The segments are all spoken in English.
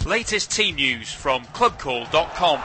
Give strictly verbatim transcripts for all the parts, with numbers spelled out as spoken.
Latest team news from club call dot com.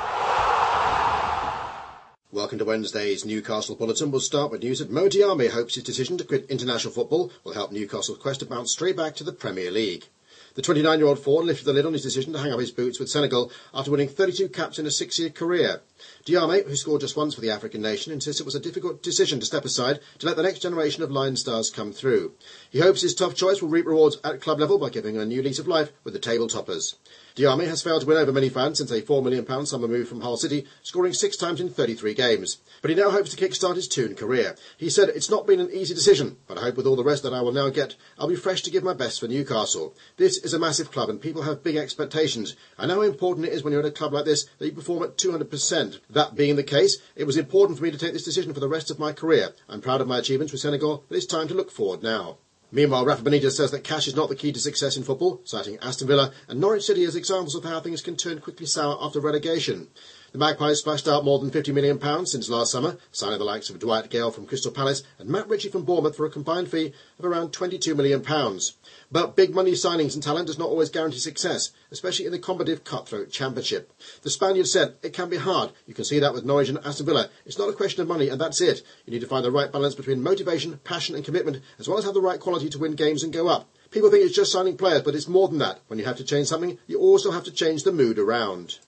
Welcome to Wednesday's Newcastle Bulletin. We'll start with news that Mo Diame hopes his decision to quit international football will help Newcastle's quest to bounce straight back to the Premier League. The twenty-nine-year-old forward lifted the lid on his decision to hang up his boots with Senegal after winning thirty-two caps in a six-year career. Diame, who scored just once for the African nation, insists it was a difficult decision to step aside to let the next generation of Lion stars come through. He hopes his tough choice will reap rewards at club level by giving a new lease of life with the table toppers. Diame has failed to win over many fans since a four million pounds summer move from Hull City, scoring six times in thirty-three games. But he now hopes to kick-start his Toon career. He said, "It's not been an easy decision, but I hope with all the rest that I will now get, I'll be fresh to give my best for Newcastle. This is a massive club and people have big expectations. I know how important it is when you're at a club like this that you perform at two hundred percent. That being the case, it was important for me to take this decision for the rest of my career. I'm proud of my achievements with Senegal, but it's time to look forward now." Meanwhile, Rafa Benitez says that cash is not the key to success in football, citing Aston Villa and Norwich City as examples of how things can turn quickly sour after relegation. The Magpies splashed out more than fifty million pounds since last summer, signing the likes of Dwight Gale from Crystal Palace and Matt Ritchie from Bournemouth for a combined fee of around twenty-two million pounds. But big money signings and talent does not always guarantee success, especially in the competitive cutthroat championship. The Spaniard said, "It can be hard. You can see that with Norwich and Aston Villa. It's not a question of money, and that's it. You need to find the right balance between motivation, passion and commitment, as well as have the right quality to win games and go up. People think it's just signing players, but it's more than that. When you have to change something, you also have to change the mood around."